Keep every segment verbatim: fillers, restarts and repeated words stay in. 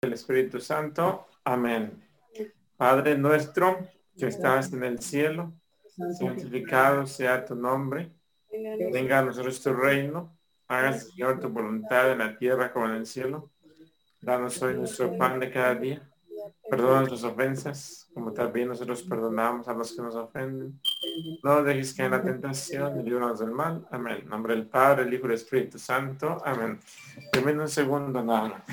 del Espíritu Santo. Amén. Padre nuestro que estás en el cielo, santificado sea tu nombre. Venga a nosotros tu reino. Hágase, Señor, tu voluntad en la tierra como en el cielo. Danos hoy nuestro pan de cada día. Perdona nuestras ofensas, como también nosotros perdonamos a los que nos ofenden. No nos dejes caer en la tentación y líbranos del mal. Amén. En nombre del Padre, el Hijo y el Espíritu Santo. Amén. Termino un segundo nada más.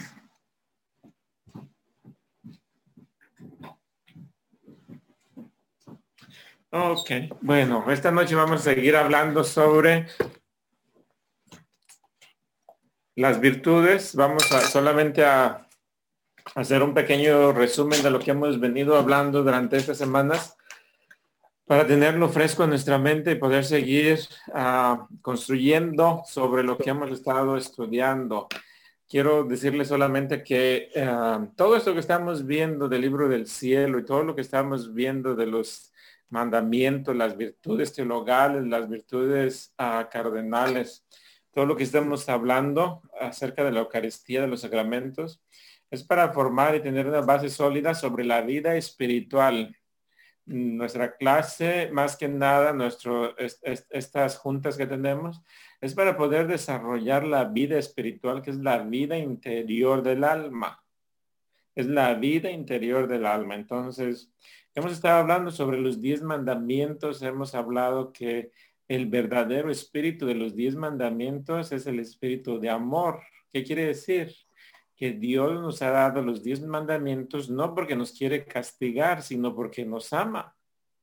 Ok, bueno, esta noche vamos a seguir hablando sobre las virtudes. Vamos a solamente a hacer un pequeño resumen de lo que hemos venido hablando durante estas semanas para tenerlo fresco en nuestra mente y poder seguir uh, construyendo sobre lo que hemos estado estudiando. Quiero decirle solamente que uh, todo esto que estamos viendo del libro del cielo y todo lo que estamos viendo de los mandamientos, las virtudes teologales, las virtudes uh, cardenales, todo lo que estamos hablando acerca de la Eucaristía, de los sacramentos, es para formar y tener una base sólida sobre la vida espiritual. Nuestra clase, más que nada, nuestro, est, est, estas juntas que tenemos, es para poder desarrollar la vida espiritual, que es la vida interior del alma. Es la vida interior del alma. Entonces, hemos estado hablando sobre los diez mandamientos. Hemos hablado que el verdadero espíritu de los diez mandamientos es el espíritu de amor. ¿Qué quiere decir? Que Dios nos ha dado los diez mandamientos no porque nos quiere castigar, sino porque nos ama.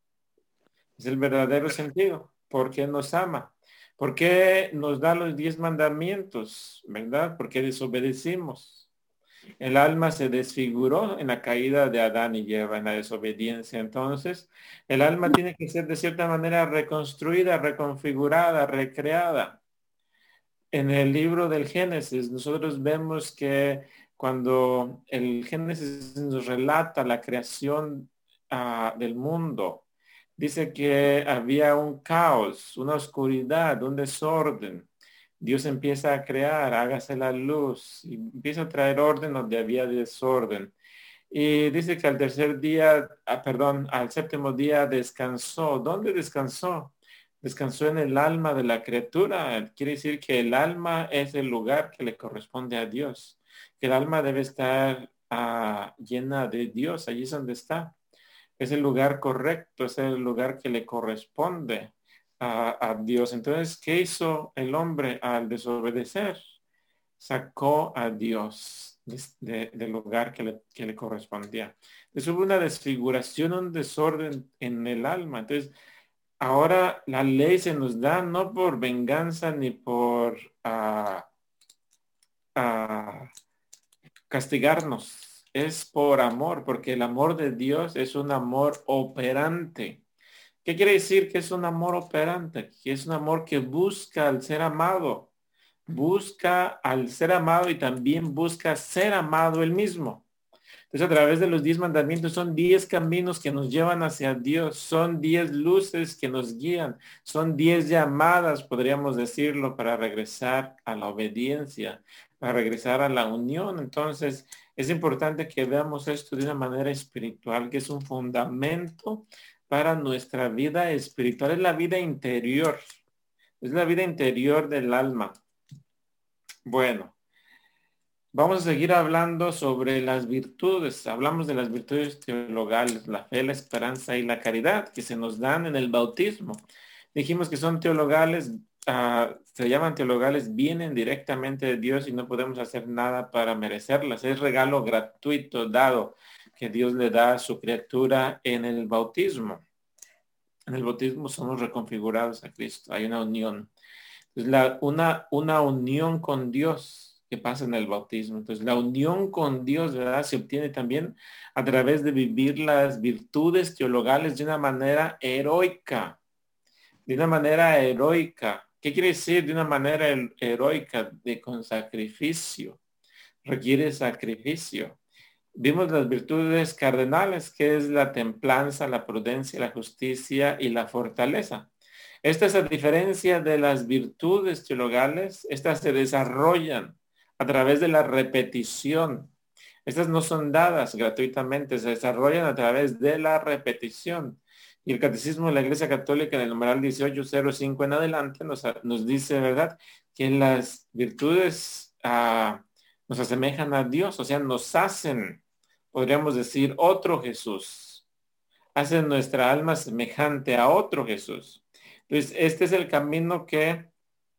Es el verdadero sentido. Porque nos ama. ¿Por qué nos da los diez mandamientos? ¿Verdad? Porque desobedecimos. El alma se desfiguró en la caída de Adán y Eva, en la desobediencia. Entonces, el alma tiene que ser de cierta manera reconstruida, reconfigurada, recreada. En el libro del Génesis, nosotros vemos que cuando el Génesis nos relata la creación uh, del mundo, dice que había un caos, una oscuridad, un desorden. Dios empieza a crear, hágase la luz, y empieza a traer orden donde había desorden. Y dice que al tercer día, ah, perdón, al séptimo día descansó. ¿Dónde descansó? Descansó en el alma de la criatura. Quiere decir que el alma es el lugar que le corresponde a Dios. Que el alma debe estar uh, llena de Dios. Allí es donde está. Es el lugar correcto, es el lugar que le corresponde a, a Dios. Entonces, ¿qué hizo el hombre al desobedecer? Sacó a Dios de, de, del lugar que le, que le correspondía. Entonces hubo una desfiguración, un desorden en el alma. Entonces, ahora la ley se nos da no por venganza ni por uh, uh, castigarnos. Es por amor, porque el amor de Dios es un amor operante. ¿Qué quiere decir que es un amor operante? Que es un amor que busca al ser amado. Busca al ser amado y también busca ser amado él mismo. Entonces, a través de los diez mandamientos son diez caminos que nos llevan hacia Dios. Son diez luces que nos guían. Son diez llamadas, podríamos decirlo, para regresar a la obediencia, para regresar a la unión. Entonces, es importante que veamos esto de una manera espiritual, que es un fundamento para nuestra vida espiritual. Es la vida interior. Es la vida interior del alma. Bueno, vamos a seguir hablando sobre las virtudes. Hablamos de las virtudes teologales, la fe, la esperanza y la caridad que se nos dan en el bautismo. Dijimos que son teologales, uh, se llaman teologales, vienen directamente de Dios y no podemos hacer nada para merecerlas. Es regalo gratuito dado que Dios le da a su criatura en el bautismo. En el bautismo somos reconfigurados a Cristo. Hay una unión. Entonces, la, una, una unión con Dios que pasa en el bautismo. Entonces, la unión con Dios, ¿verdad?, se obtiene también a través de vivir las virtudes teologales de una manera heroica. De una manera heroica. ¿Qué quiere decir de una manera heroica? De con sacrificio. Requiere sacrificio. Vimos las virtudes cardenales, que es la templanza, la prudencia, la justicia y la fortaleza. Estas, a diferencia de las virtudes teologales, estas se desarrollan a través de la repetición. Estas no son dadas gratuitamente, se desarrollan a través de la repetición. Y el Catecismo de la Iglesia Católica en el numeral dieciocho cero cinco en adelante nos, nos dice, ¿verdad?, que las virtudes ah, nos asemejan a Dios, o sea, nos hacen, podríamos decir, otro Jesús. Hacen nuestra alma semejante a otro Jesús. Entonces, este es el camino que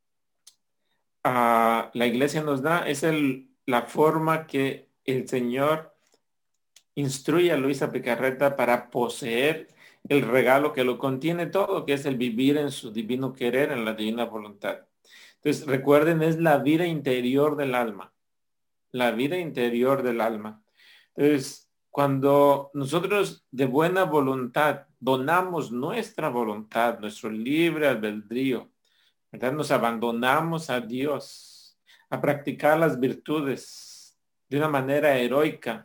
ah, la Iglesia nos da, es el, la forma que el Señor instruye a Luisa Picarreta para poseer el regalo que lo contiene todo, que es el vivir en su divino querer, en la divina voluntad. Entonces, recuerden, es la vida interior del alma, la vida interior del alma. Entonces, cuando nosotros de buena voluntad donamos nuestra voluntad, nuestro libre albedrío, ¿verdad?, nos abandonamos a Dios, a practicar las virtudes de una manera heroica,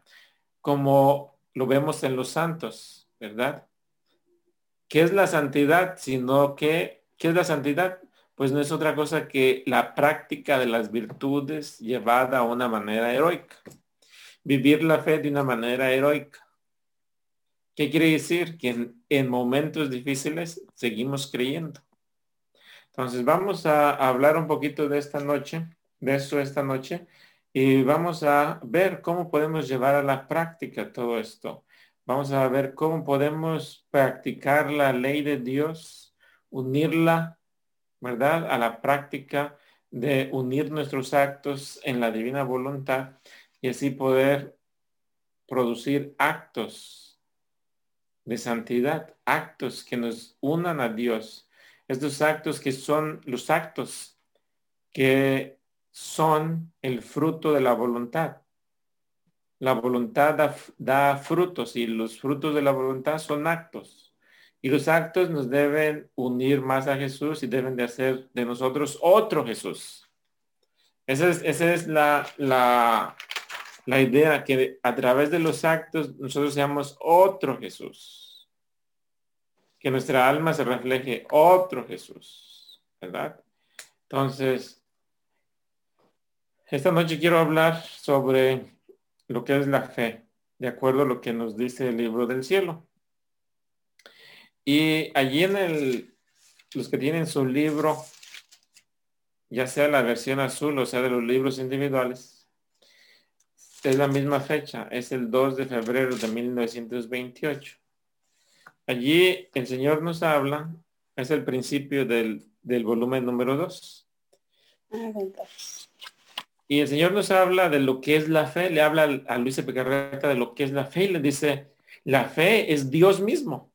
como lo vemos en los santos, ¿verdad? ¿Qué es la santidad? Sino que, ¿qué es la santidad? Pues no es otra cosa que la práctica de las virtudes llevada a una manera heroica. Vivir la fe de una manera heroica. ¿Qué quiere decir? Que en, en momentos difíciles seguimos creyendo. Entonces vamos a, a hablar un poquito de esta noche, de eso esta noche, y vamos a ver cómo podemos llevar a la práctica todo esto. Vamos a ver cómo podemos practicar la ley de Dios, unirla, ¿verdad?, a la práctica de unir nuestros actos en la divina voluntad y así poder producir actos de santidad, actos que nos unan a Dios. Estos actos que son los actos que son el fruto de la voluntad. La voluntad da, da frutos y los frutos de la voluntad son actos. Y los actos nos deben unir más a Jesús y deben de hacer de nosotros otro Jesús. Esa es, esa es la, la, la idea, que a través de los actos nosotros seamos otro Jesús. Que nuestra alma se refleje otro Jesús, ¿verdad? Entonces, esta noche quiero hablar sobre lo que es la fe, de acuerdo a lo que nos dice el libro del cielo. Y allí en el, los que tienen su libro, ya sea la versión azul o sea de los libros individuales, es la misma fecha, es el dos de febrero de mil novecientos veintiocho. Allí el Señor nos habla, es el principio del, del volumen número dos. Y el Señor nos habla de lo que es la fe, le habla a Luisa Picarreta de lo que es la fe y le dice, la fe es Dios mismo.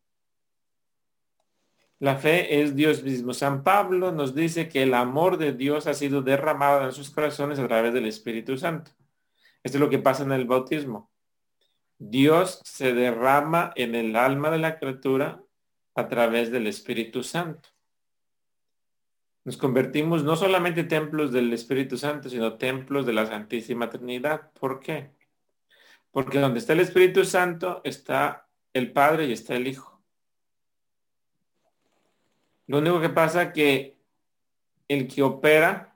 La fe es Dios mismo. San Pablo nos dice que el amor de Dios ha sido derramado en sus corazones a través del Espíritu Santo. Esto es lo que pasa en el bautismo. Dios se derrama en el alma de la criatura a través del Espíritu Santo. Nos convertimos no solamente templos del Espíritu Santo, sino templos de la Santísima Trinidad. ¿Por qué? Porque donde está el Espíritu Santo está el Padre y está el Hijo. Lo único que pasa es que el que opera,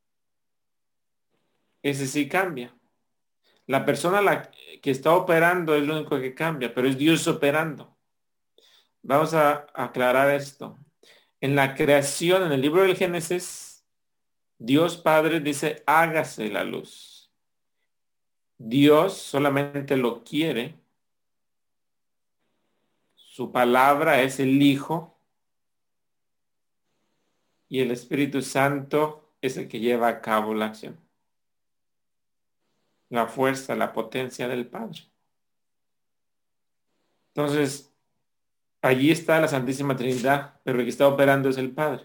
ese sí cambia. La persona la que está operando es lo único que cambia, pero es Dios operando. Vamos a aclarar esto. En la creación, en el libro del Génesis, Dios Padre dice, hágase la luz. Dios solamente lo quiere. Su palabra es el Hijo. Y el Espíritu Santo es el que lleva a cabo la acción. La fuerza, la potencia del Padre. Entonces, allí está la Santísima Trinidad, pero el que está operando es el Padre.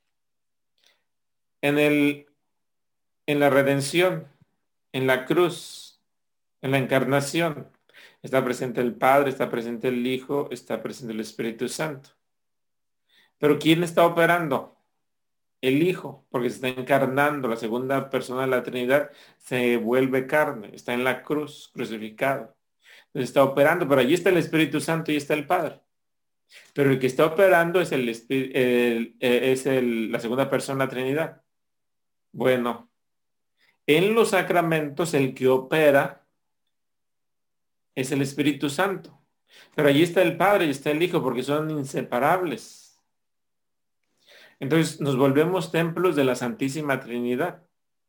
En, el, en la redención, en la cruz, en la encarnación, está presente el Padre, está presente el Hijo, está presente el Espíritu Santo. Pero ¿quién está operando? El Hijo, porque se está encarnando, la segunda persona de la Trinidad se vuelve carne, está en la cruz, crucificado. Entonces está operando, pero allí está el Espíritu Santo y está el Padre. Pero el que está operando es, el, el, es el, la segunda persona de la Trinidad. Bueno, en los sacramentos el que opera es el Espíritu Santo. Pero allí está el Padre y está el Hijo porque son inseparables. Entonces nos volvemos templos de la Santísima Trinidad.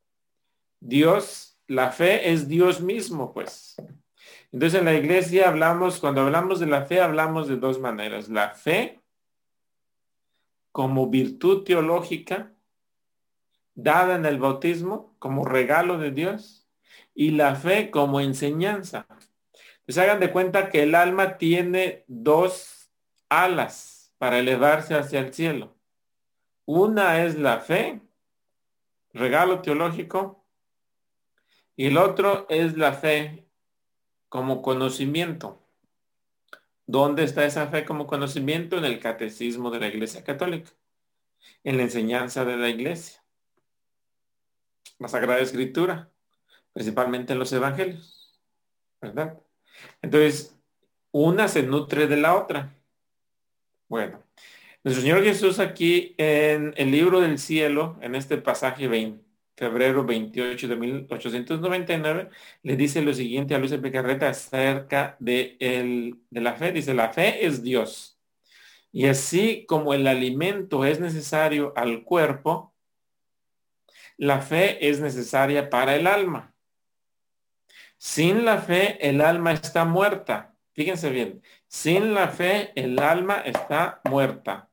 Dios, la fe es Dios mismo, pues. Entonces en la iglesia hablamos, cuando hablamos de la fe, hablamos de dos maneras. La fe como virtud teológica dada en el bautismo, como regalo de Dios, y la fe como enseñanza. Pues hagan de cuenta que el alma tiene dos alas para elevarse hacia el cielo. Una es la fe, regalo teológico, y el otro es la fe como conocimiento. ¿Dónde está esa fe como conocimiento? En el catecismo de la Iglesia Católica, en la enseñanza de la Iglesia, la Sagrada Escritura, principalmente en los Evangelios, ¿verdad? Entonces, una se nutre de la otra. Bueno, nuestro Señor Jesús aquí en el libro del cielo, en este pasaje veinte, febrero veintiocho de mil ochocientos noventa y nueve, le dice lo siguiente a Luis Picarreta acerca de, el, de la fe. Dice, la fe es Dios. Y así como el alimento es necesario al cuerpo, la fe es necesaria para el alma. Sin la fe, el alma está muerta. Fíjense bien, sin la fe, el alma está muerta.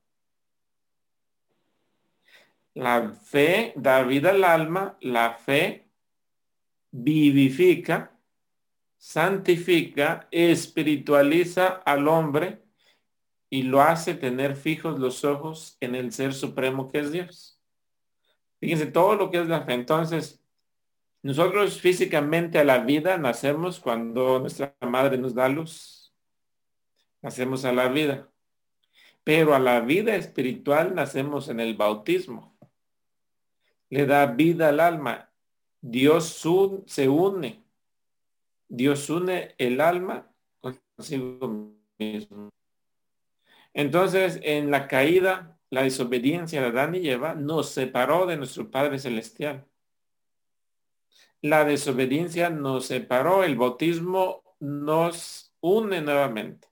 La fe da vida al alma, la fe vivifica, santifica, espiritualiza al hombre y lo hace tener fijos los ojos en el Ser Supremo que es Dios. Fíjense todo lo que es la fe. Entonces, nosotros físicamente a la vida nacemos cuando nuestra madre nos da luz. Nacemos a la vida. Pero a la vida espiritual nacemos en el bautismo. Le da vida al alma. Dios un, se une. Dios une el alma consigo mismo. Entonces, en la caída, la desobediencia de Adán y Eva nos separó de nuestro Padre Celestial. La desobediencia nos separó, el bautismo nos une nuevamente.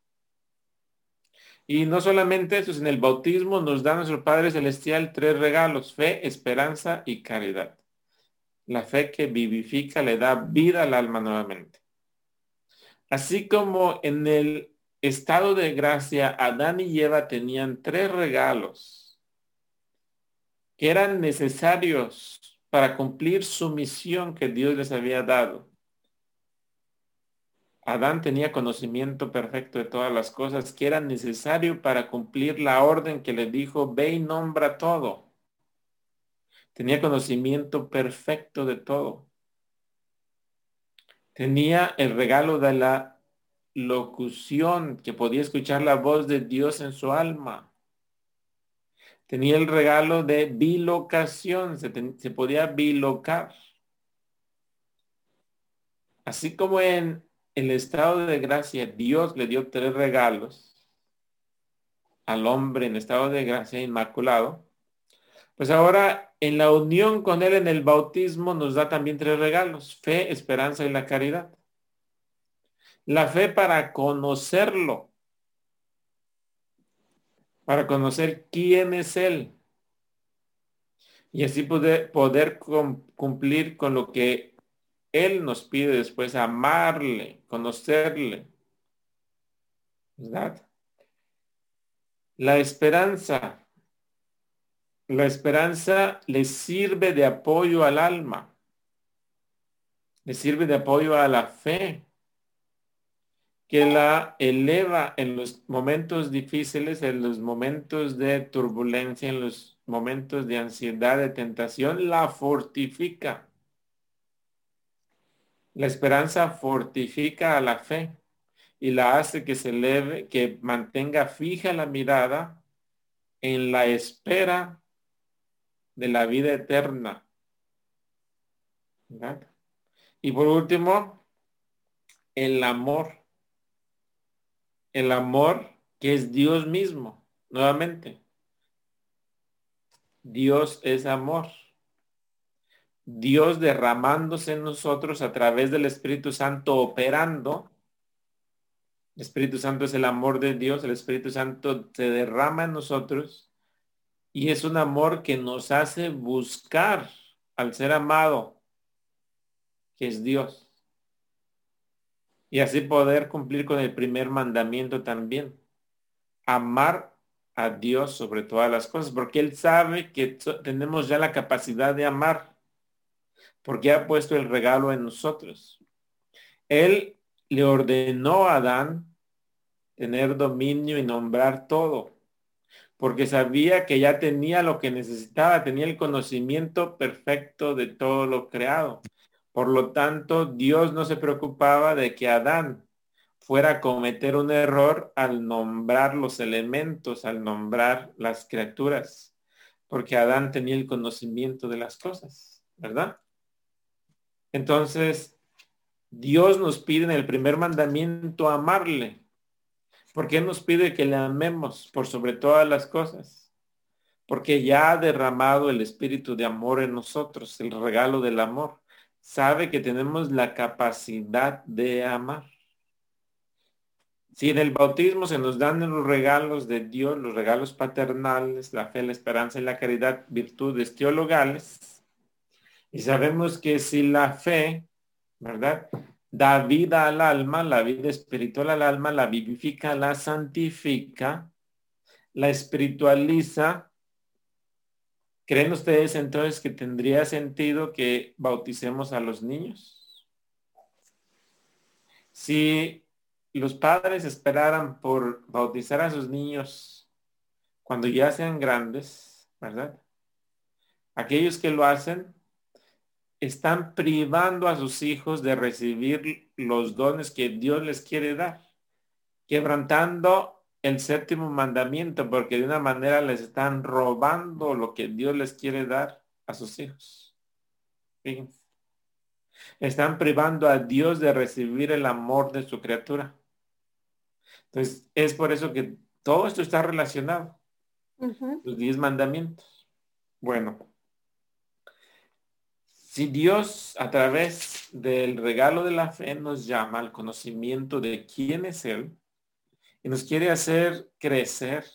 Y no solamente eso, en el bautismo nos da nuestro Padre Celestial tres regalos: fe, esperanza y caridad. La fe que vivifica le da vida al alma nuevamente. Así como en el estado de gracia, Adán y Eva tenían tres regalos que eran necesarios para cumplir su misión que Dios les había dado. Adán tenía conocimiento perfecto de todas las cosas que eran necesario para cumplir la orden que le dijo, ve y nombra todo. Tenía conocimiento perfecto de todo. Tenía el regalo de la locución, que podía escuchar la voz de Dios en su alma. Tenía el regalo de bilocación, se, ten, se podía bilocar. Así como en el estado de gracia, Dios le dio tres regalos al hombre en estado de gracia inmaculado, pues ahora en la unión con Él en el bautismo nos da también tres regalos: fe, esperanza y la caridad. La fe para conocerlo, para conocer quién es Él y así poder, poder cumplir con lo que Él nos pide después: amarle, conocerle, ¿verdad? La esperanza. La esperanza le sirve de apoyo al alma, le sirve de apoyo a la fe, que la eleva en los momentos difíciles, en los momentos de turbulencia, en los momentos de ansiedad, de tentación, la fortifica. La esperanza fortifica a la fe y la hace que se eleve, que mantenga fija la mirada en la espera de la vida eterna, ¿verdad? Y por último, el amor. El amor que es Dios mismo. Nuevamente, Dios es amor. Dios derramándose en nosotros a través del Espíritu Santo, operando El Espíritu Santo es el amor de Dios. El Espíritu Santo se derrama en nosotros y es un amor que nos hace buscar al ser amado, que es Dios. Y así poder cumplir con el primer mandamiento también. Amar a Dios sobre todas las cosas, porque Él sabe que tenemos ya la capacidad de amar, porque ha puesto el regalo en nosotros. Él le ordenó a Adán tener dominio y nombrar todo, porque sabía que ya tenía lo que necesitaba, tenía el conocimiento perfecto de todo lo creado. Por lo tanto, Dios no se preocupaba de que Adán fuera a cometer un error al nombrar los elementos, al nombrar las criaturas, porque Adán tenía el conocimiento de las cosas, ¿verdad? Entonces, Dios nos pide en el primer mandamiento amarle. ¿Por qué nos pide que le amemos por sobre todas las cosas? Porque ya ha derramado el espíritu de amor en nosotros, el regalo del amor. Sabe que tenemos la capacidad de amar. Si en el bautismo se nos dan los regalos de Dios, los regalos paternales, la fe, la esperanza y la caridad, virtudes teologales, y sabemos que si la fe, ¿verdad?, da vida al alma, la vida espiritual al alma, la vivifica, la santifica, la espiritualiza. ¿Creen ustedes entonces que tendría sentido que bauticemos a los niños? Si los padres esperaran por bautizar a sus niños cuando ya sean grandes, ¿verdad? Aquellos que lo hacen están privando a sus hijos de recibir los dones que Dios les quiere dar, quebrantando el séptimo mandamiento, porque de una manera les están robando lo que Dios les quiere dar a sus hijos. Fíjense. Están privando a Dios de recibir el amor de su criatura. Entonces, es por eso que todo esto está relacionado. Ujú. Los diez mandamientos. Bueno, si Dios a través del regalo de la fe nos llama al conocimiento de quién es Él y nos quiere hacer crecer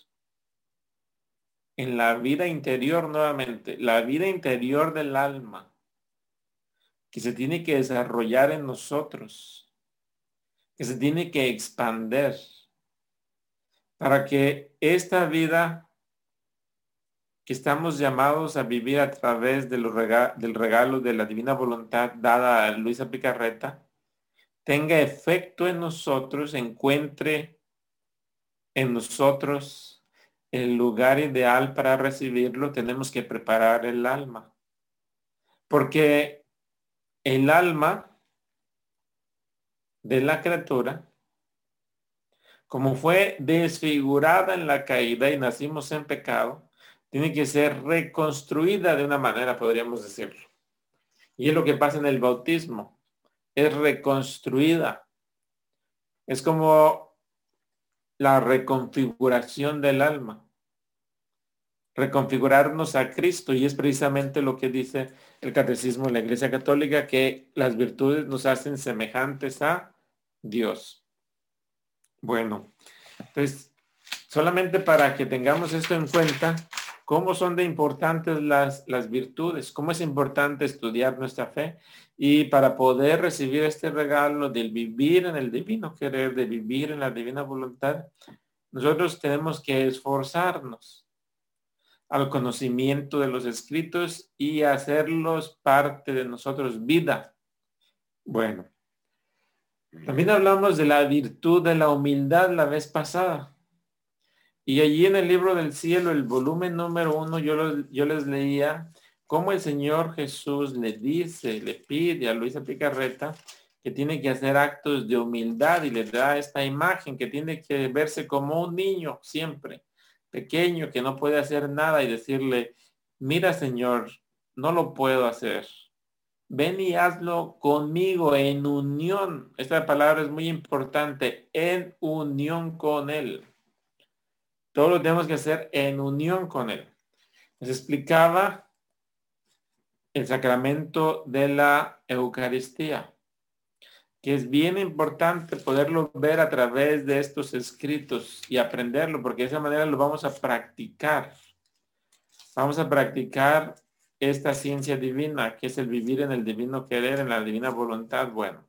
en la vida interior nuevamente, la vida interior del alma, que se tiene que desarrollar en nosotros, que se tiene que expander para que esta vida que estamos llamados a vivir a través de los rega- del regalo de la divina voluntad dada a Luisa Picarreta, tenga efecto en nosotros, encuentre en nosotros el lugar ideal para recibirlo, tenemos que preparar el alma. Porque el alma de la criatura, como fue desfigurada en la caída y nacimos en pecado, tiene que ser reconstruida de una manera, podríamos decirlo. Y es lo que pasa en el bautismo. Es reconstruida. Es como la reconfiguración del alma. Reconfigurarnos a Cristo. Y es precisamente lo que dice el Catecismo de la Iglesia Católica, que las virtudes nos hacen semejantes a Dios. Bueno, entonces, solamente para que tengamos esto en cuenta, cómo son de importantes las, las virtudes, cómo es importante estudiar nuestra fe y para poder recibir este regalo del vivir en el divino querer, de vivir en la divina voluntad, nosotros tenemos que esforzarnos al conocimiento de los escritos y hacerlos parte de nosotros, vida. Bueno, también hablamos de la virtud de la humildad la vez pasada. Y allí en el libro del cielo, el volumen número uno, yo, lo, yo les leía cómo el Señor Jesús le dice, le pide a Luisa Picarreta que tiene que hacer actos de humildad y le da esta imagen que tiene que verse como un niño siempre, pequeño, que no puede hacer nada y decirle, mira Señor, no lo puedo hacer. Ven y hazlo conmigo en unión. Esta palabra es muy importante, en unión con Él. Todo lo tenemos que hacer en unión con Él. Les explicaba el sacramento de la Eucaristía. que es bien importante poderlo ver a través de estos escritos y aprenderlo, porque de esa manera lo vamos a practicar. Vamos a practicar esta ciencia divina, que es el vivir en el divino querer, en la divina voluntad. Bueno,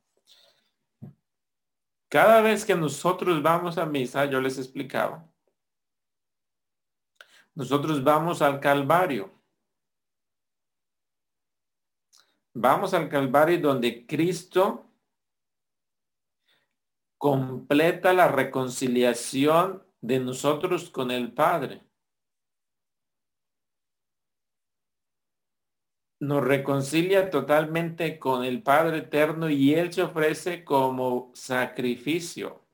cada vez que nosotros vamos a misa, yo les explicaba, nosotros vamos al Calvario. Vamos al Calvario donde Cristo completa la reconciliación de nosotros con el Padre. Nos reconcilia totalmente con el Padre eterno y Él se ofrece como sacrificio,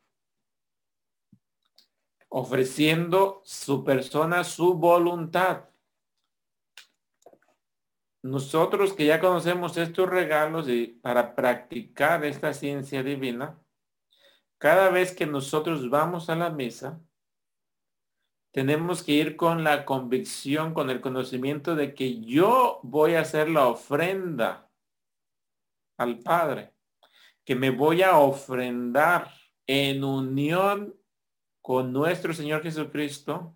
ofreciendo su persona, su voluntad. Nosotros que ya conocemos estos regalos y para practicar esta ciencia divina, cada vez que nosotros vamos a la misa, tenemos que ir con la convicción, con el conocimiento de que yo voy a hacer la ofrenda al Padre, que me voy a ofrendar en unión con nuestro Señor Jesucristo,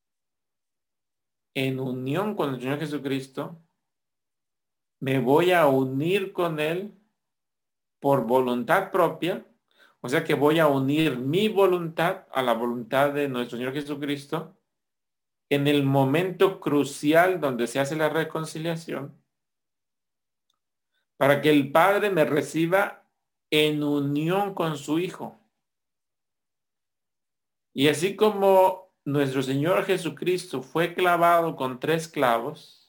en unión con el Señor Jesucristo, me voy a unir con Él por voluntad propia, o sea que voy a unir mi voluntad a la voluntad de nuestro Señor Jesucristo en el momento crucial donde se hace la reconciliación, para que el Padre me reciba en unión con su Hijo. Y así como nuestro Señor Jesucristo fue clavado con tres clavos,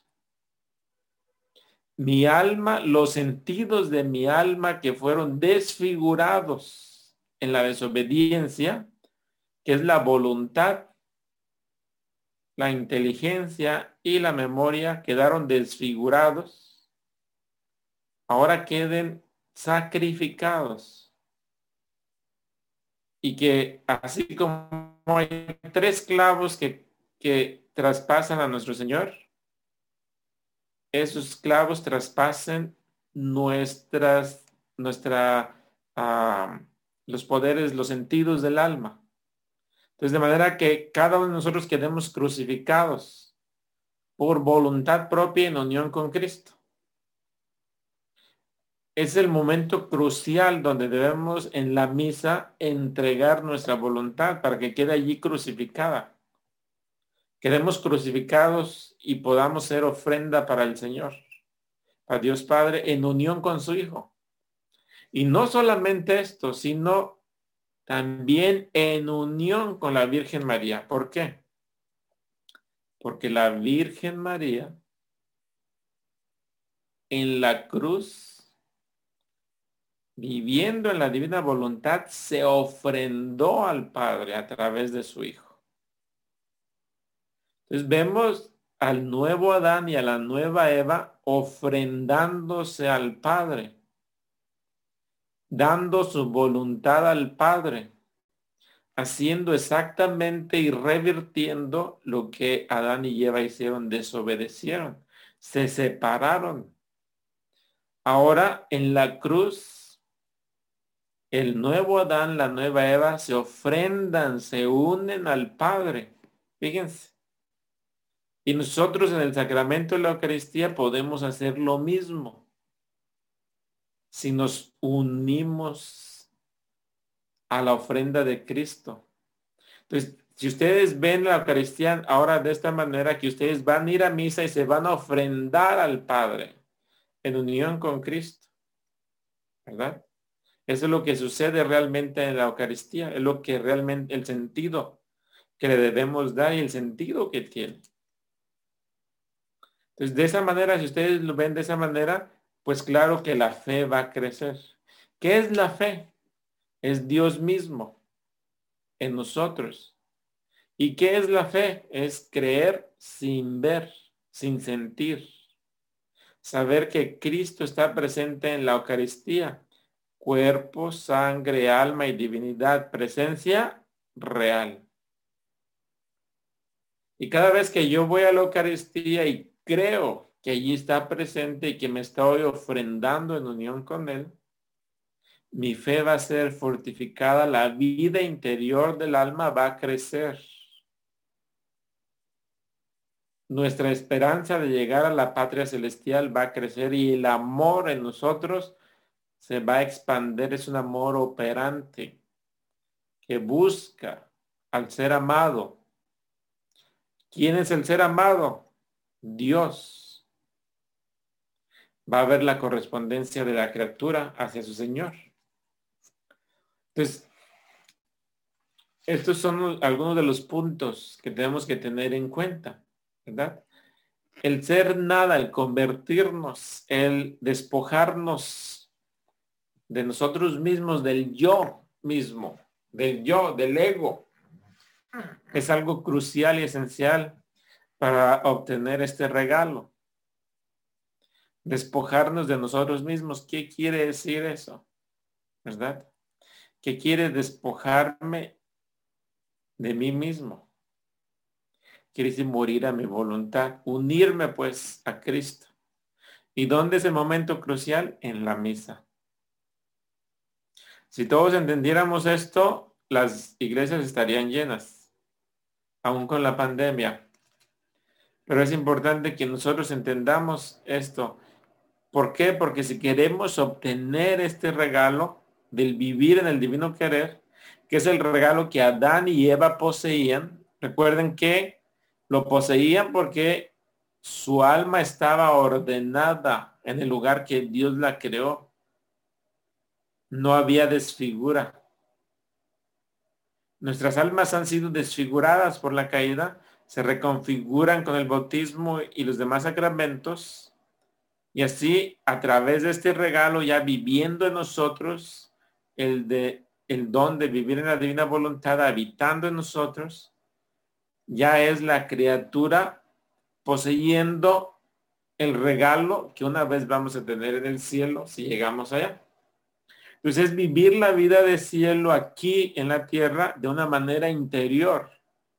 mi alma, los sentidos de mi alma que fueron desfigurados en la desobediencia, que es la voluntad, la inteligencia y la memoria, quedaron desfigurados, ahora queden sacrificados. Y que así como hay tres clavos que, que traspasan a nuestro Señor, esos clavos traspasen nuestras, nuestra, uh, los poderes, los sentidos del alma. Entonces, de manera que cada uno de nosotros quedemos crucificados por voluntad propia en unión con Cristo. Es el momento crucial donde debemos en la misa entregar nuestra voluntad para que quede allí crucificada. Quedemos crucificados y podamos ser ofrenda para el Señor, para Dios Padre, en unión con su Hijo. Y no solamente esto, sino también en unión con la Virgen María. ¿Por qué? Porque la Virgen María en la cruz, viviendo en la divina voluntad, se ofrendó al Padre a través de su Hijo. Entonces vemos al nuevo Adán y a la nueva Eva ofrendándose al Padre, dando su voluntad al Padre, haciendo exactamente y revirtiendo lo que Adán y Eva hicieron, desobedecieron, se separaron. Ahora en la cruz, el nuevo Adán, la nueva Eva se ofrendan, se unen al Padre. Fíjense. Y nosotros en el sacramento de la Eucaristía podemos hacer lo mismo. Si nos unimos a la ofrenda de Cristo. Entonces, si ustedes ven la Eucaristía ahora de esta manera, que ustedes van a ir a misa y se van a ofrendar al Padre en unión con Cristo, ¿verdad? Eso es lo que sucede realmente en la Eucaristía, es lo que realmente, el sentido que le debemos dar y el sentido que tiene. Entonces, de esa manera, si ustedes lo ven de esa manera, pues claro que la fe va a crecer. ¿Qué es la fe? Es Dios mismo en nosotros. ¿Y qué es la fe? Es creer sin ver, sin sentir. Saber que Cristo está presente en la Eucaristía. Cuerpo, sangre, alma y divinidad. Presencia real. Y cada vez que yo voy a la Eucaristía y creo que allí está presente y que me estoy ofrendando en unión con Él, mi fe va a ser fortificada, la vida interior del alma va a crecer. Nuestra esperanza de llegar a la patria celestial va a crecer y el amor en nosotros se va a expandir. Es un amor operante que busca al ser amado. ¿Quién es el ser amado? Dios. Va a haber la correspondencia de la criatura hacia su Señor. Entonces, estos son algunos de los puntos que tenemos que tener en cuenta, ¿verdad? El ser nada, el convertirnos, el despojarnos de nosotros mismos, del yo mismo, del yo, del ego, es algo crucial y esencial para obtener este regalo. Despojarnos de nosotros mismos. ¿Qué quiere decir eso? ¿Verdad? ¿Qué quiere despojarme de mí mismo? Quiere decir morir a mi voluntad, unirme pues a Cristo. ¿Y dónde es el momento crucial? En la misa. Si todos entendiéramos esto, las iglesias estarían llenas, aún con la pandemia. Pero es importante que nosotros entendamos esto. ¿Por qué? Porque si queremos obtener este regalo del vivir en el divino querer, que es el regalo que Adán y Eva poseían, recuerden que lo poseían porque su alma estaba ordenada en el lugar que Dios la creó. No había desfigura. Nuestras almas han sido desfiguradas por la caída, se reconfiguran con el bautismo y los demás sacramentos, y así a través de este regalo ya viviendo en nosotros el de el don de vivir en la divina voluntad, habitando en nosotros, ya es la criatura poseyendo el regalo que una vez vamos a tener en el cielo si llegamos allá. Entonces es vivir la vida de cielo aquí en la tierra de una manera interior.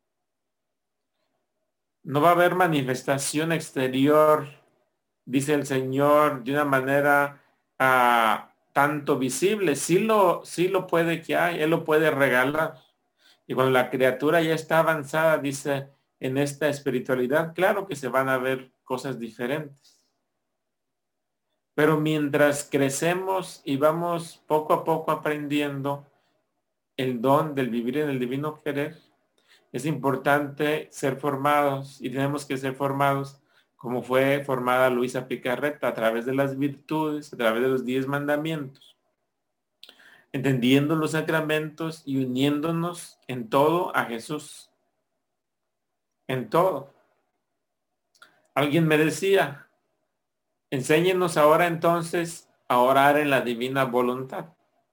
No va a haber manifestación exterior, dice el Señor, de una manera uh, tanto visible. Sí lo, sí lo puede que hay, Él lo puede regalar. Y cuando la criatura ya está avanzada, dice, en esta espiritualidad, claro que se van a ver cosas diferentes. Pero mientras crecemos y vamos poco a poco aprendiendo el don del vivir en el divino querer, es importante ser formados y tenemos que ser formados como fue formada Luisa Picarreta, a través de las virtudes, a través de los diez mandamientos, entendiendo los sacramentos y uniéndonos en todo a Jesús. En todo. Alguien me decía, enséñenos ahora entonces a orar en la divina voluntad.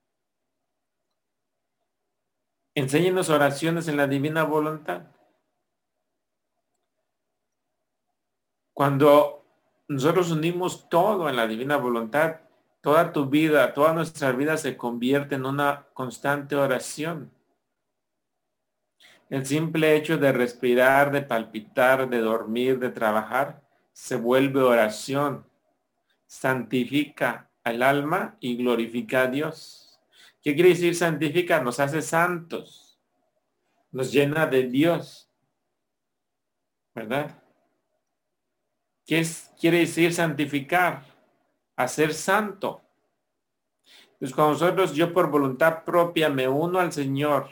Enséñenos oraciones en la divina voluntad. Cuando nosotros unimos todo en la divina voluntad, toda tu vida, toda nuestra vida se convierte en una constante oración. El simple hecho de respirar, de palpitar, de dormir, de trabajar, se vuelve oración. Santifica al alma y glorifica a Dios. ¿Qué quiere decir santifica? Nos hace santos. Nos llena de Dios. ¿Verdad? ¿Qué es, quiere decir santificar? Hacer santo. Entonces, cuando nosotros, yo por voluntad propia me uno al Señor,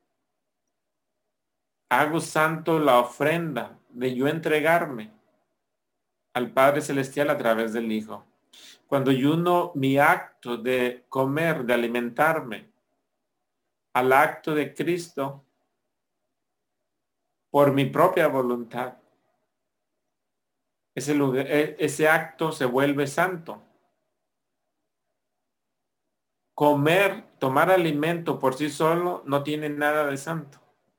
hago santo la ofrenda de yo entregarme al Padre Celestial a través del Hijo. Cuando yo uno mi acto de comer, de alimentarme, al acto de Cristo, por mi propia voluntad, ese, lugar, ese acto se vuelve santo. Comer, tomar alimento por sí solo no tiene nada de santo.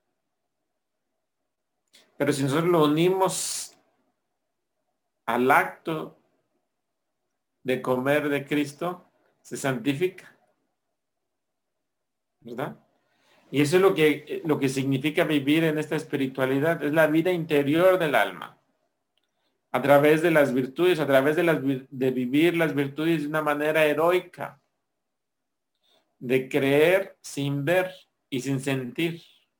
Pero si nosotros lo unimos al acto de comer de Cristo, se santifica. ¿Verdad? Y eso es lo que, lo que significa vivir en esta espiritualidad. Es la vida interior del alma. A través de las virtudes, a través de, las, de vivir las virtudes de una manera heroica. de creer sin ver y sin sentir,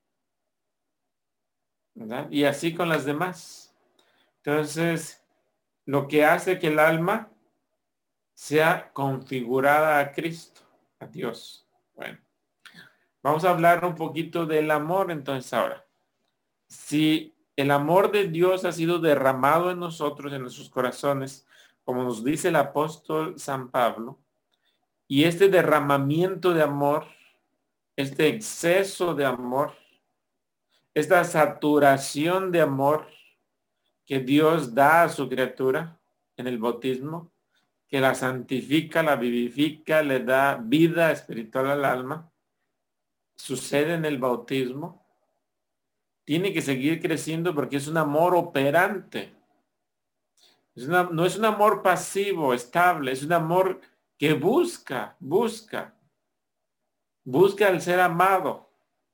¿verdad? Y así con las demás. Entonces, lo que hace que el alma sea configurada a Cristo, a Dios. Bueno, vamos a hablar un poquito del amor entonces ahora. Si el amor de Dios ha sido derramado en nosotros, en nuestros corazones, como nos dice el apóstol San Pablo, y este derramamiento de amor, este exceso de amor, esta saturación de amor que Dios da a su criatura en el bautismo, que la santifica, la vivifica, le da vida espiritual al alma, sucede en el bautismo, tiene que seguir creciendo porque es un amor operante. Es una, no es un amor pasivo, estable, es un amor que busca, busca, busca al ser amado.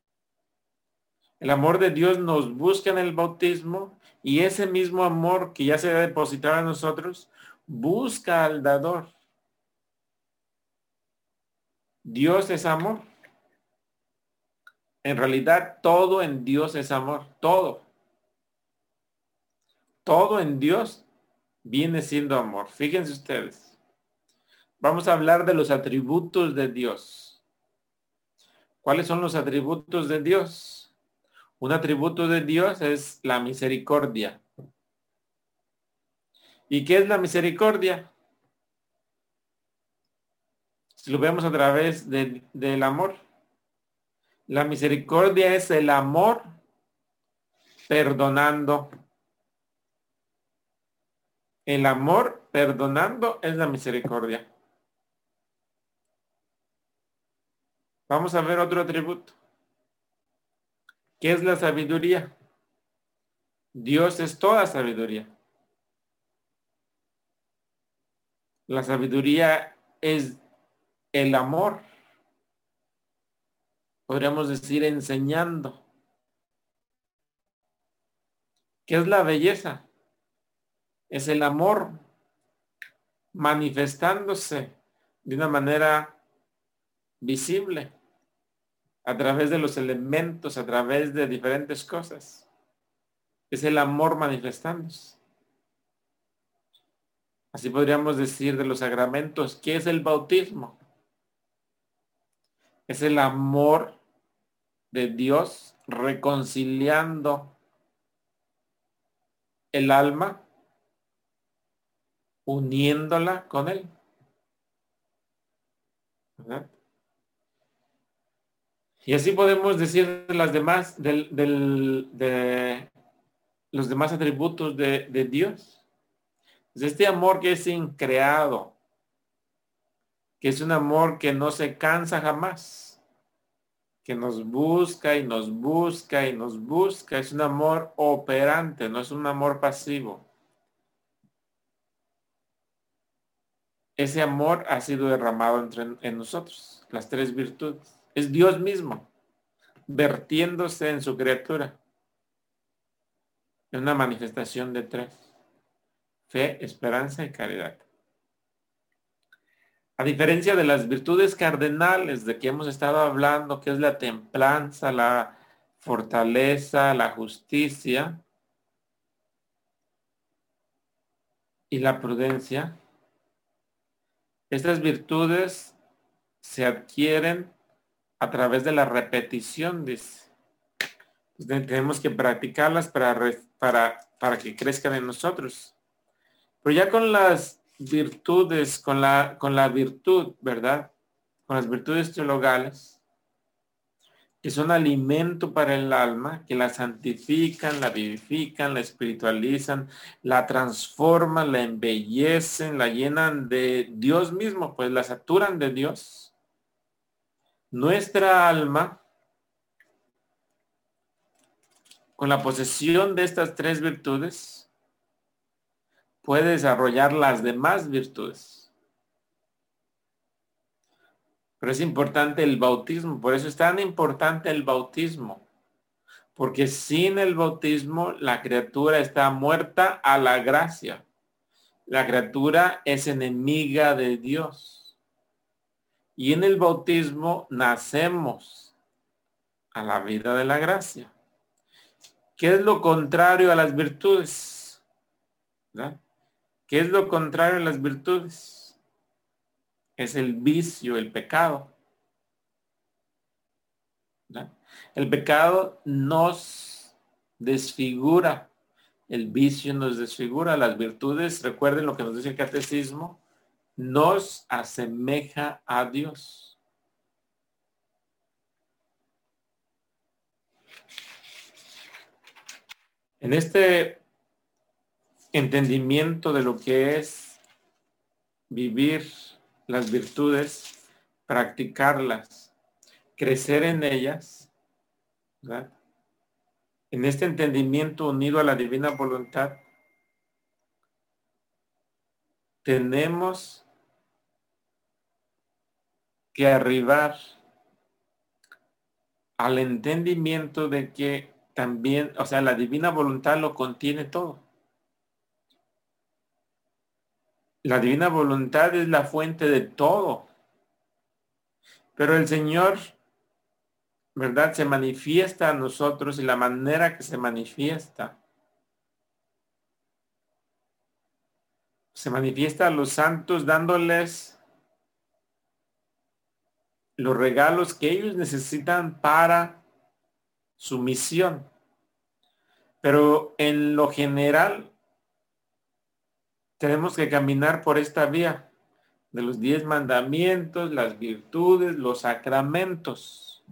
El amor de Dios nos busca en el bautismo y ese mismo amor que ya se ha depositado en nosotros, busca al dador. Dios es amor. En realidad todo en Dios es amor, todo. Todo en Dios viene siendo amor. Fíjense ustedes. Vamos a hablar de los atributos de Dios. ¿Cuáles son los atributos de Dios? Un atributo de Dios es la misericordia. ¿Y qué es la misericordia? Si lo vemos a través de, del amor. La misericordia es el amor perdonando. El amor perdonando es la misericordia. Vamos a ver otro atributo. ¿Qué es la sabiduría? Dios es toda sabiduría. La sabiduría es el amor. Podríamos decir enseñando. ¿Qué es la belleza? Es el amor manifestándose de una manera visible a través de los elementos, a través de diferentes cosas. Es el amor manifestándose. Así podríamos decir de los sacramentos, ¿qué es el bautismo? Es el amor de Dios reconciliando el alma, uniéndola con él. ¿Verdad? Y así podemos decir de las demás, del, del, de los demás atributos de, de Dios. Es este amor que es increado, que es un amor que no se cansa jamás, que nos busca y nos busca y nos busca. Es un amor operante, no es un amor pasivo. Ese amor ha sido derramado entre, en nosotros, las tres virtudes. Es Dios mismo, vertiéndose en su criatura. Es una manifestación de tres: fe, esperanza y caridad. A diferencia de las virtudes cardenales de que hemos estado hablando, que es la templanza, la fortaleza, la justicia y la prudencia, estas virtudes se adquieren a través de la repetición, dice. Entonces, tenemos que practicarlas para, para, para que crezcan en nosotros. Pero ya con las virtudes, con la, con la virtud, ¿verdad? Con las virtudes teologales, que son alimento para el alma, que la santifican, la vivifican, la espiritualizan, la transforman, la embellecen, la llenan de Dios mismo, pues la saturan de Dios. Nuestra alma, con la posesión de estas tres virtudes, puede desarrollar las demás virtudes. Pero es importante el bautismo, por eso es tan importante el bautismo. Porque sin el bautismo la criatura está muerta a la gracia. La criatura es enemiga de Dios. Y en el bautismo nacemos a la vida de la gracia. ¿Qué es lo contrario a las virtudes? ¿Verdad? ¿Qué es lo contrario a las virtudes? Es el vicio, el pecado. ¿Verdad? El pecado nos desfigura, el vicio nos desfigura, las virtudes, recuerden lo que nos dice el catecismo, nos asemeja a Dios. En este entendimiento de lo que es vivir las virtudes, practicarlas, crecer en ellas, ¿verdad? En este entendimiento unido a la divina voluntad, tenemos que arribar al entendimiento de que también, o sea, la divina voluntad lo contiene todo. La divina voluntad es la fuente de todo. Pero el Señor, ¿verdad? Se manifiesta a nosotros y la manera que se manifiesta, se manifiesta a los santos dándoles los regalos que ellos necesitan para su misión. Pero en lo general, tenemos que caminar por esta vía de los diez mandamientos, las virtudes, los sacramentos,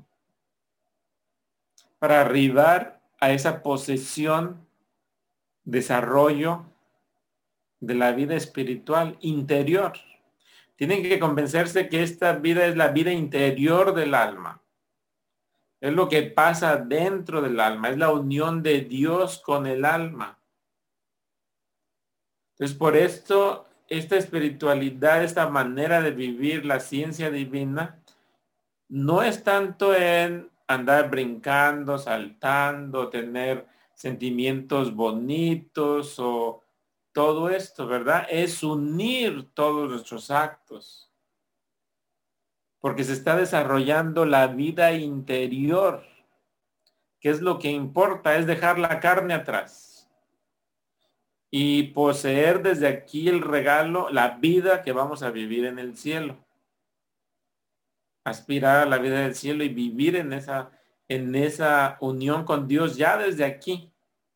para arribar a esa posesión, desarrollo de la vida espiritual interior. Tienen que convencerse que esta vida es la vida interior del alma. Es lo que pasa dentro del alma, es la unión de Dios con el alma. Entonces, por esto, esta espiritualidad, esta manera de vivir la ciencia divina, no es tanto en andar brincando, saltando, tener sentimientos bonitos o todo esto, ¿verdad? Es unir todos nuestros actos, porque se está desarrollando la vida interior, que es lo que importa, es dejar la carne atrás y poseer desde aquí el regalo, la vida que vamos a vivir en el cielo. Aspirar a la vida del cielo y vivir en esa, en esa unión con Dios ya desde aquí.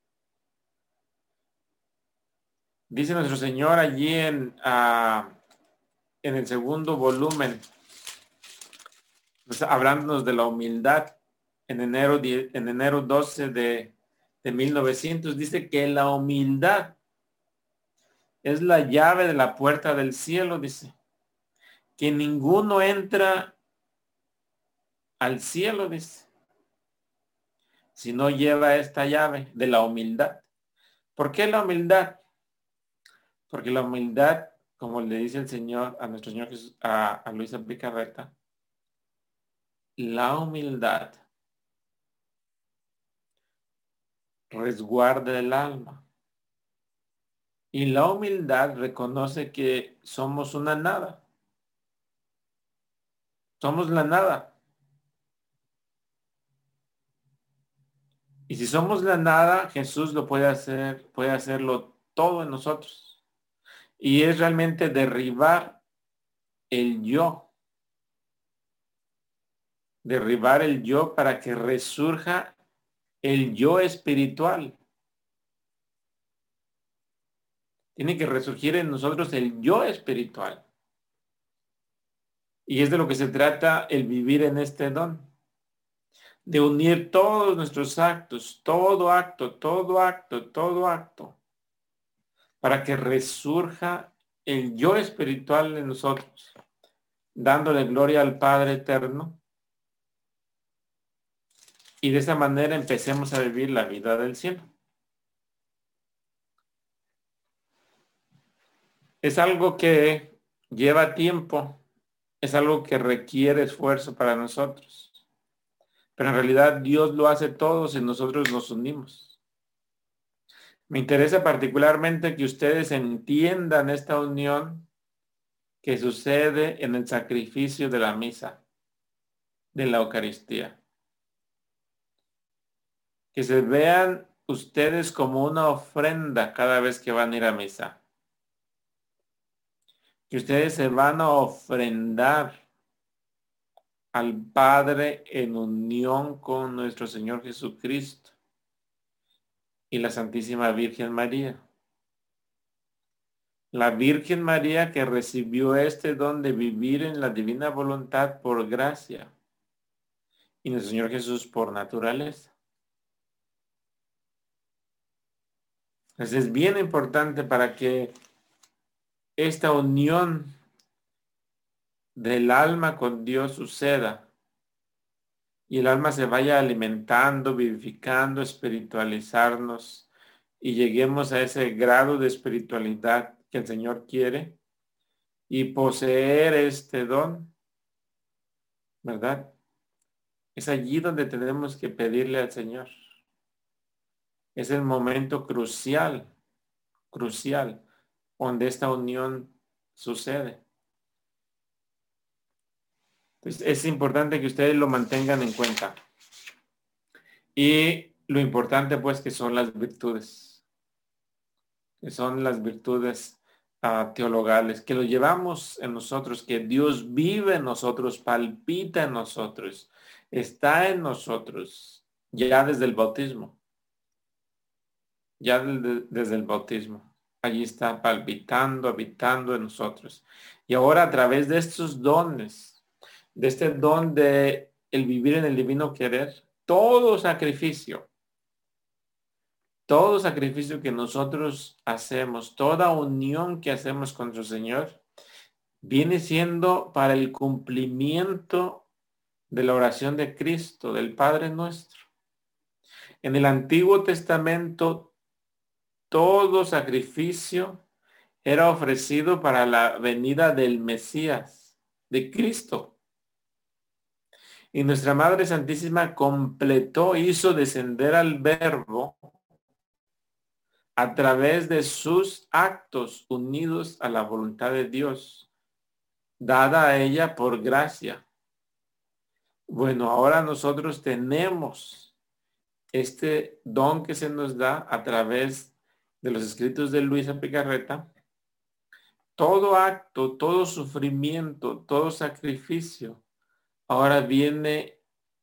Dice nuestro Señor allí en, uh, en el segundo volumen, pues, hablándonos de la humildad, en enero, en enero doce de, de mil novecientos, dice que la humildad es la llave de la puerta del cielo, dice. Que ninguno entra al cielo, dice, si no lleva esta llave de la humildad. ¿Por qué la humildad? Porque la humildad, como le dice el Señor a nuestro Señor Jesús, a, a Luisa Picarreta, la humildad resguarda el alma. Y la humildad reconoce que somos una nada. Somos la nada. Y si somos la nada, Jesús lo puede hacer, puede hacerlo todo en nosotros. Y es realmente derribar el yo. Derribar el yo para que resurja el yo espiritual. Tiene que resurgir en nosotros el yo espiritual. Y es de lo que se trata el vivir en este don. De unir todos nuestros actos, todo acto, todo acto, todo acto, para que resurja el yo espiritual en nosotros, dándole gloria al Padre eterno. Y de esa manera empecemos a vivir la vida del cielo. Es algo que lleva tiempo, es algo que requiere esfuerzo para nosotros. Pero en realidad Dios lo hace todo si nosotros nos unimos. Me interesa particularmente que ustedes entiendan esta unión que sucede en el sacrificio de la misa, de la Eucaristía. Que se vean ustedes como una ofrenda cada vez que van a ir a misa. Que ustedes se van a ofrendar al Padre en unión con nuestro Señor Jesucristo y la Santísima Virgen María. La Virgen María que recibió este don de vivir en la divina voluntad por gracia y nuestro Señor Jesús por naturaleza. Entonces es bien importante para que esta unión del alma con Dios suceda y el alma se vaya alimentando, vivificando, espiritualizarnos y lleguemos a ese grado de espiritualidad que el Señor quiere y poseer este don, ¿verdad? Es allí donde tenemos que pedirle al Señor. Es el momento crucial, crucial, donde esta unión sucede. Entonces, es importante que ustedes lo mantengan en cuenta. Y lo importante, pues, que son las virtudes, que son las virtudes uh, teologales, que lo llevamos en nosotros, que Dios vive en nosotros, palpita en nosotros, está en nosotros, ya desde el bautismo, ya desde, desde el bautismo. Allí está palpitando, habitando en nosotros. Y ahora a través de estos dones, de este don de el vivir en el divino querer, todo sacrificio, todo sacrificio que nosotros hacemos, toda unión que hacemos con nuestro Señor, viene siendo para el cumplimiento de la oración de Cristo, del Padre nuestro. En el Antiguo Testamento, todo sacrificio era ofrecido para la venida del Mesías, de Cristo. Y nuestra Madre Santísima completó, hizo descender al Verbo a través de sus actos unidos a la voluntad de Dios, dada a ella por gracia. Bueno, ahora nosotros tenemos este don que se nos da a través de los escritos de Luisa Picarreta. Todo acto, todo sufrimiento, todo sacrificio, ahora viene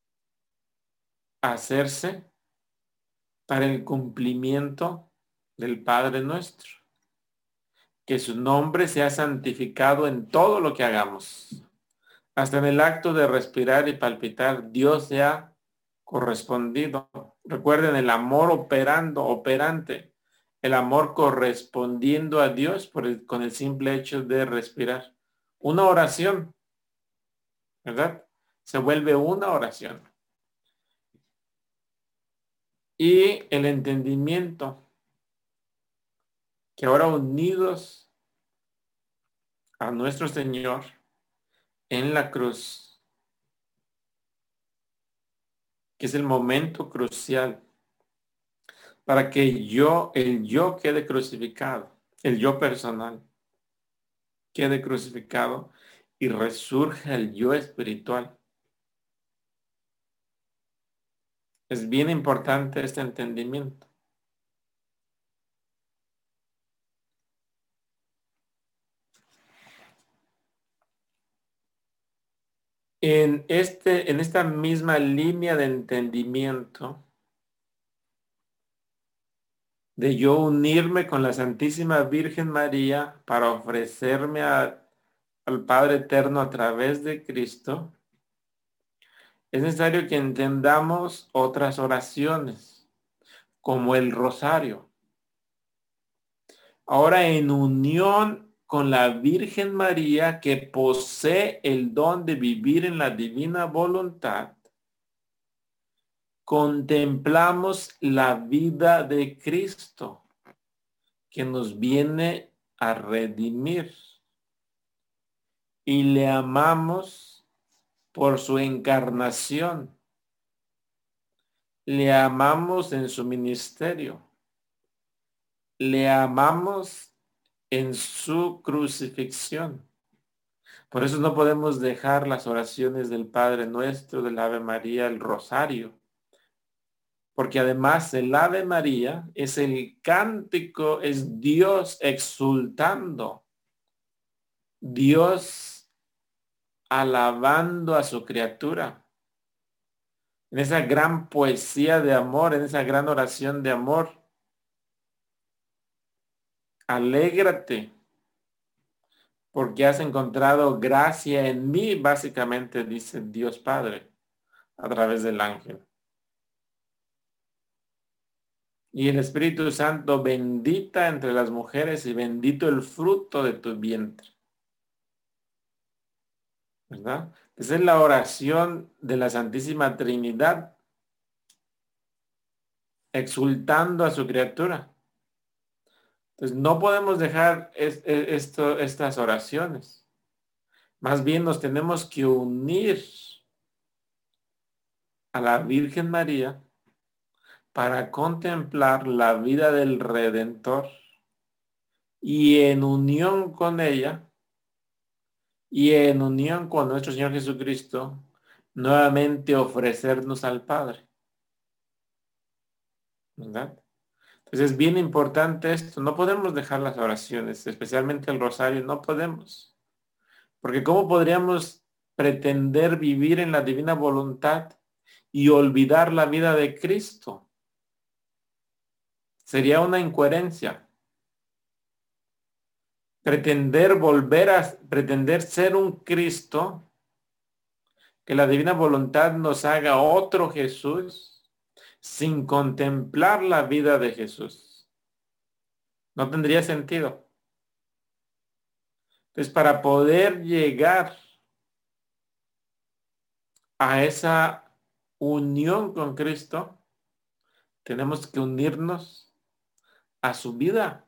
a hacerse para el cumplimiento del Padre nuestro. Que su nombre sea santificado en todo lo que hagamos. Hasta en el acto de respirar y palpitar, Dios sea correspondido. Recuerden el amor operando, operante. El amor correspondiendo a Dios por el, con el simple hecho de respirar. Una oración, ¿verdad? Se vuelve una oración. Y el entendimiento que ahora unidos a nuestro Señor en la cruz, que es el momento crucial para que yo, el yo quede crucificado, el yo personal quede crucificado y resurja el yo espiritual. Es bien importante este entendimiento. En, este, en esta misma línea de entendimiento, de yo unirme con la Santísima Virgen María para ofrecerme a, al Padre Eterno a través de Cristo, es necesario que entendamos otras oraciones, como el rosario. Ahora en unión con la Virgen María, que posee el don de vivir en la divina voluntad, contemplamos la vida de Cristo, que nos viene a redimir, y le amamos por su encarnación. Le amamos en su ministerio. Le amamos en su crucifixión. Por eso no podemos dejar las oraciones del Padre Nuestro, del Ave María, el Rosario. Porque además el Ave María es el cántico, es Dios exultando, Dios alabando a su criatura. En esa gran poesía de amor, en esa gran oración de amor. Alégrate porque has encontrado gracia en mí, básicamente dice Dios Padre a través del ángel. Y el Espíritu Santo, bendita entre las mujeres y bendito el fruto de tu vientre. ¿Verdad? Esa es la oración de la Santísima Trinidad, exultando a su criatura. Entonces no podemos dejar es- es- esto, estas oraciones. Más bien nos tenemos que unir a la Virgen María para contemplar la vida del Redentor y en unión con ella y en unión con nuestro Señor Jesucristo, nuevamente ofrecernos al Padre. ¿Verdad? Entonces es bien importante esto. No podemos dejar las oraciones, especialmente el rosario, no podemos. Porque ¿cómo podríamos pretender vivir en la divina voluntad y olvidar la vida de Cristo? Sería una incoherencia. Pretender volver a, pretender ser un Cristo, que la divina voluntad nos haga otro Jesús sin contemplar la vida de Jesús. No tendría sentido. Entonces, para poder llegar a esa unión con Cristo, tenemos que unirnos a su vida,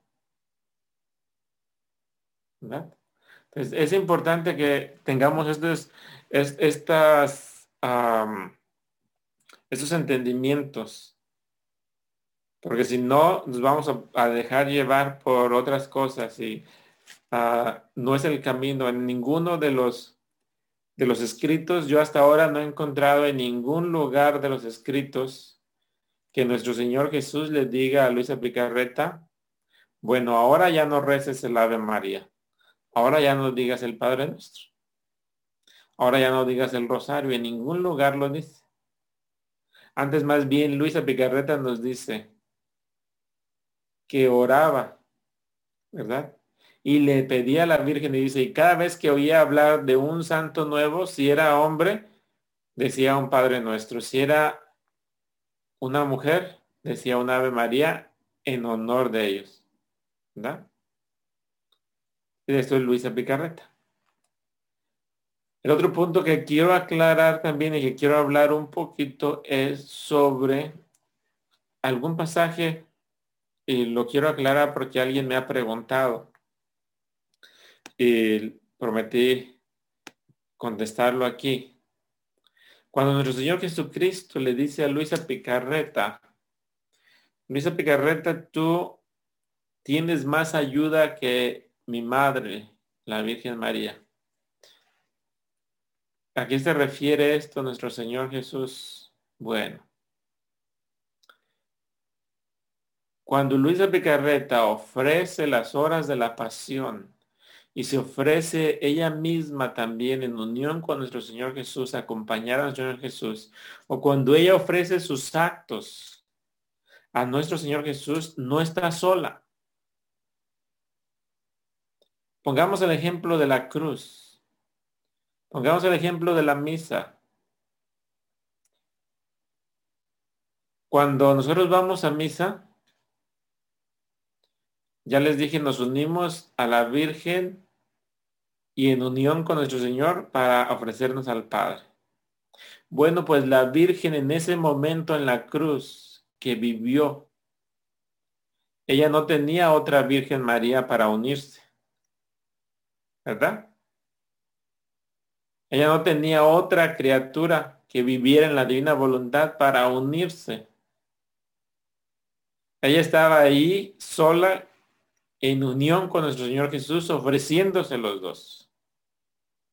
¿verdad? Entonces, es importante que tengamos estos, es- estas, am, estos entendimientos, porque si no, nos vamos a, a dejar llevar por otras cosas y ah, no es el camino. En ninguno de los, de los escritos, yo hasta ahora no he encontrado en ningún lugar de los escritos que nuestro Señor Jesús le diga a Luisa Picarreta, bueno, ahora ya no reces el Ave María, ahora ya no digas el Padre Nuestro, ahora ya no digas el Rosario, en ningún lugar lo dice. Antes más bien Luisa Picarreta nos dice que oraba, ¿verdad? Y le pedía a la Virgen y dice, y cada vez que oía hablar de un santo nuevo, si era hombre, decía un Padre Nuestro, si era una mujer, decía un Ave María en honor de ellos, ¿verdad? Y esto es Luisa Picarreta. El otro punto que quiero aclarar también y que quiero hablar un poquito es sobre algún pasaje, y lo quiero aclarar porque alguien me ha preguntado y prometí contestarlo aquí. Cuando nuestro Señor Jesucristo le dice a Luisa Picarreta, Luisa Picarreta, tú tienes más ayuda que mi madre, la Virgen María. ¿A qué se refiere esto nuestro Señor Jesús? Bueno, cuando Luisa Picarreta ofrece las horas de la pasión y se ofrece ella misma también en unión con nuestro Señor Jesús, acompañar a nuestro Señor Jesús, o cuando ella ofrece sus actos a nuestro Señor Jesús, no está sola. Pongamos el ejemplo de la cruz. Pongamos el ejemplo de la misa. Cuando nosotros vamos a misa, ya les dije, nos unimos a la Virgen y en unión con nuestro Señor para ofrecernos al Padre. Bueno, pues la Virgen en ese momento en la cruz que vivió, ella no tenía otra Virgen María para unirse, ¿verdad? Ella no tenía otra criatura que viviera en la divina voluntad para unirse. Ella estaba ahí sola en unión con nuestro Señor Jesús, ofreciéndose los dos.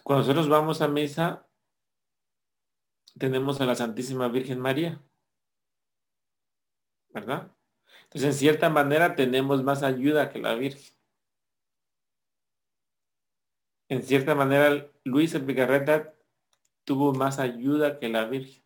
Cuando nosotros vamos a misa, tenemos a la Santísima Virgen María, ¿verdad? Entonces, en cierta manera, tenemos más ayuda que la Virgen. En cierta manera, Luisa Picarreta tuvo más ayuda que la Virgen.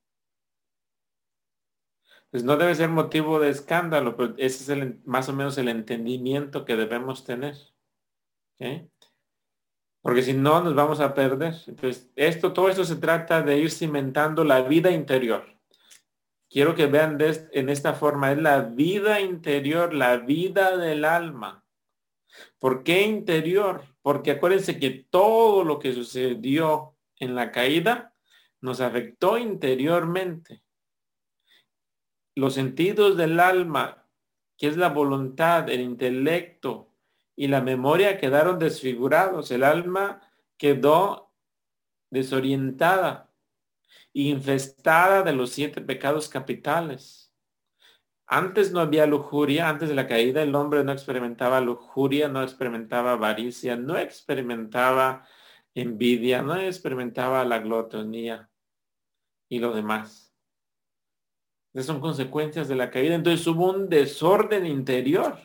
Pues no debe ser motivo de escándalo, pero ese es el, más o menos el entendimiento que debemos tener. ¿Ok? Porque si no, nos vamos a perder. Entonces, esto, todo esto se trata de ir cimentando la vida interior. Quiero que vean de, en esta forma, es la vida interior, la vida del alma. ¿Por qué interior? Porque acuérdense que todo lo que sucedió en la caída nos afectó interiormente. Los sentidos del alma, que es la voluntad, el intelecto y la memoria, quedaron desfigurados. El alma quedó desorientada, infestada de los siete pecados capitales. Antes no había lujuria, antes de la caída el hombre no experimentaba lujuria, no experimentaba avaricia, no experimentaba envidia, no experimentaba la glotonía y lo demás. Esas son consecuencias de la caída. Entonces hubo un desorden interior,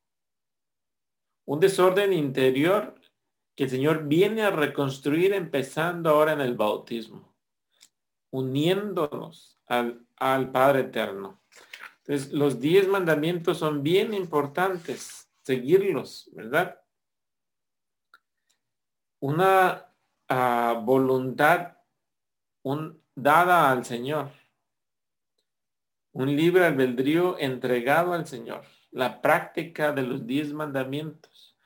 un desorden interior que el Señor viene a reconstruir empezando ahora en el bautismo, uniéndonos al, al Padre Eterno. Entonces, los diez mandamientos son bien importantes, seguirlos, ¿verdad? Una uh, voluntad un, dada al Señor, un libre albedrío entregado al Señor, la práctica de los diez mandamientos.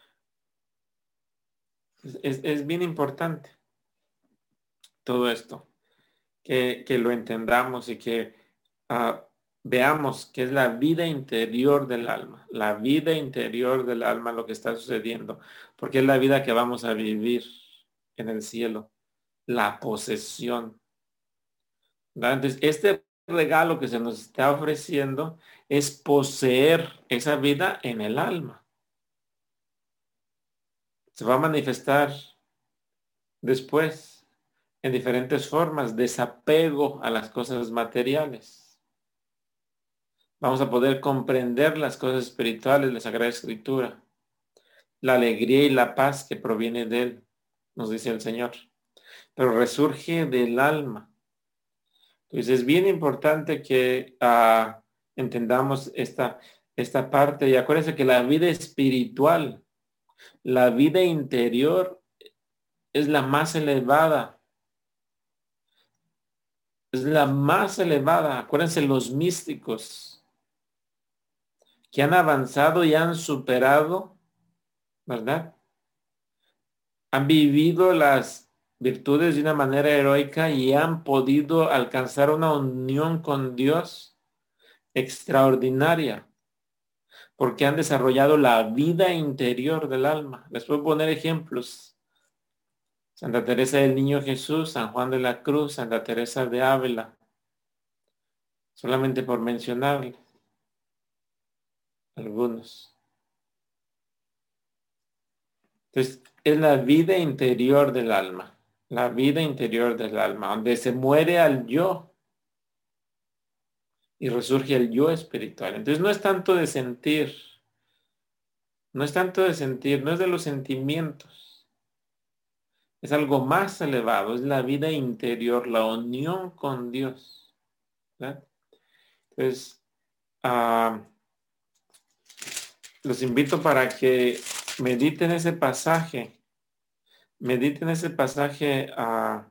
Es, es, es bien importante todo esto, que, que lo entendamos y que uh, veamos que es la vida interior del alma, la vida interior del alma lo que está sucediendo, porque es la vida que vamos a vivir en el cielo, la posesión. ¿Verdad? Entonces, este regalo que se nos está ofreciendo es poseer esa vida en el alma. Se va a manifestar después en diferentes formas, desapego a las cosas materiales. Vamos a poder comprender las cosas espirituales de la Sagrada Escritura, la alegría y la paz que proviene de él, nos dice el Señor, pero resurge del alma. Entonces es bien importante que uh, entendamos esta, esta parte y acuérdense que la vida espiritual, la vida interior es la más elevada. Es la más elevada. Acuérdense los místicos que han avanzado y han superado, ¿verdad? Han vivido las virtudes de una manera heroica y han podido alcanzar una unión con Dios extraordinaria, porque han desarrollado la vida interior del alma. Les puedo poner ejemplos. Santa Teresa del Niño Jesús, San Juan de la Cruz, Santa Teresa de Ávila, solamente por mencionarles algunos. Entonces, es la vida interior del alma, la vida interior del alma, donde se muere al yo y resurge el yo espiritual. Entonces, no es tanto de sentir, no es tanto de sentir, no es de los sentimientos. Es algo más elevado, es la vida interior, la unión con Dios. ¿Verdad? Entonces, uh, los invito para que mediten ese pasaje, mediten ese pasaje uh,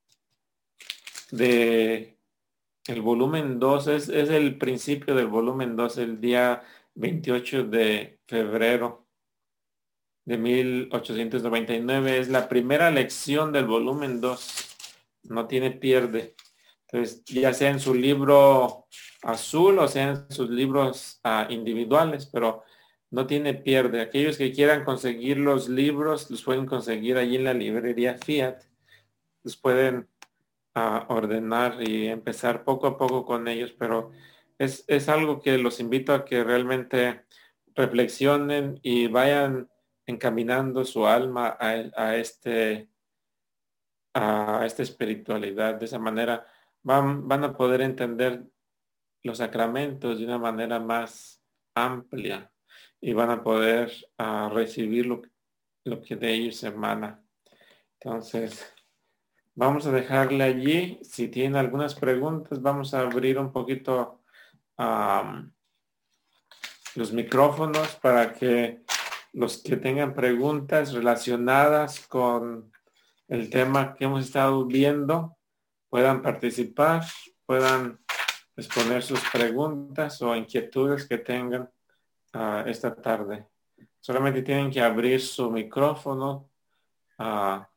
de el volumen dos, es, es el principio del volumen dos, el día veintiocho de febrero de mil ochocientos noventa y nueve, es la primera lección del volumen dos, no tiene pierde. Entonces, ya sea en su libro azul o sea en sus libros uh, individuales, pero no tiene pierde. Aquellos que quieran conseguir los libros, los pueden conseguir allí en la librería Fiat. Los pueden uh, ordenar y empezar poco a poco con ellos, pero es, es algo que los invito a que realmente reflexionen y vayan encaminando su alma a, a este a esta espiritualidad. De esa manera van, van a poder entender los sacramentos de una manera más amplia y van a poder uh, recibir lo, lo que de ellos emana. Entonces, vamos a dejarle allí. Si tienen algunas preguntas, vamos a abrir un poquito um, los micrófonos para que los que tengan preguntas relacionadas con el tema que hemos estado viendo puedan participar, puedan exponer sus preguntas o inquietudes que tengan uh, esta tarde. Solamente tienen que abrir su micrófono uh,